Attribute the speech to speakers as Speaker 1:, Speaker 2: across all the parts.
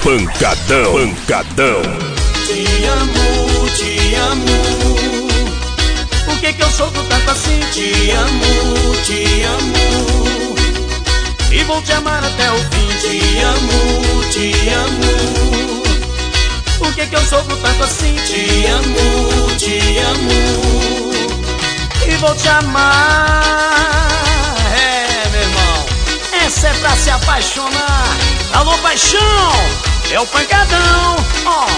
Speaker 1: Pancadão, pancadão.
Speaker 2: Te amo, te amo. Por que eu sofro tanto assim? Te amo, te amo. E vou te amar até o fim. Te amo, te amo. Por que eu sofro tanto assim? Te amo, te amo. E vou te amar. É, meu irmão, essa é pra se apaixonar. Alô, paixão, é o pancadão, ó.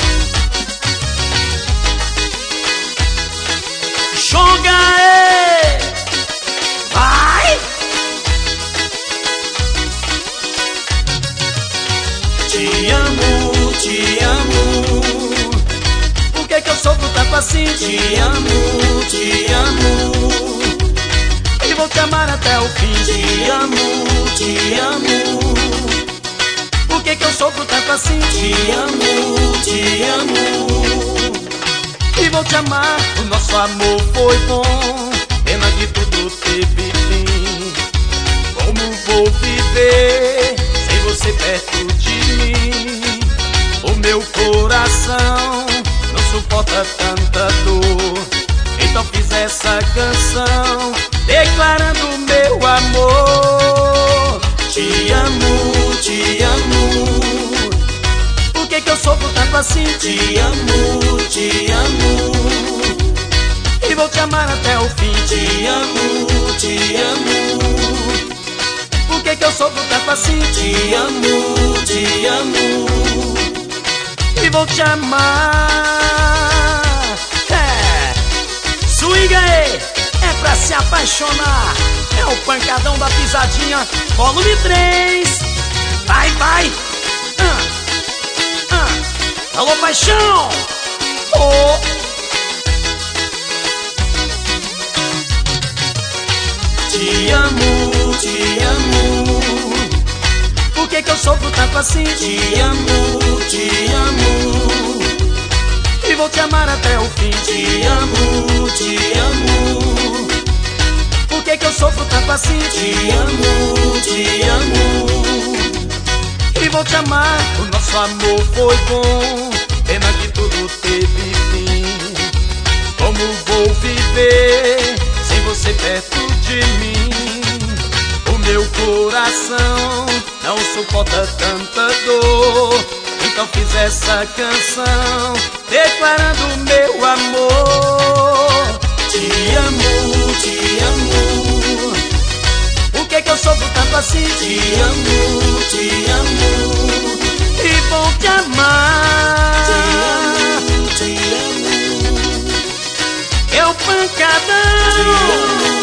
Speaker 2: Joga aí, vai. Te amo, te amo. Por que eu sofro tanto assim? Te amo, te amo. E vou te amar até o fim. Te amo, te amo. Por que eu sofro tanto assim? Te amo, te amo. E vou te amar. O nosso amor foi bom, pena que tudo teve fim. Como vou viver sem você perto de mim? O meu coração não suporta tanta dor. Então fiz essa canção declarando meu amor. Te amo, te amo. Por que eu sofro tanto assim? Te amo, te amo. E vou te amar até o fim. Te amo, te amo. Por que eu sofro tanto assim? Te amo, te amo. E vou te amar. É, swing aí, é pra se apaixonar. É o pancadão da pisadinha, volume 3. Vai, vai. Alô, paixão. Oh. Te amo, te amo. Por que eu sofro tanto assim? Te amo, te amo. E vou te amar até o fim. Te amo, te amo. Por que eu sofro tanto assim? Te amo, te amo. E vou te amar. O nosso amor foi bom, pena que tudo teve fim. Como vou viver sem você perto de mim? O meu coração não suporta tanta dor. Então fiz essa canção declarando meu amor. Te amo, te amo. Por que eu sofro tanto assim? Te amo, te amo. E vou te amar. Te amo, te amo. É o pancadão.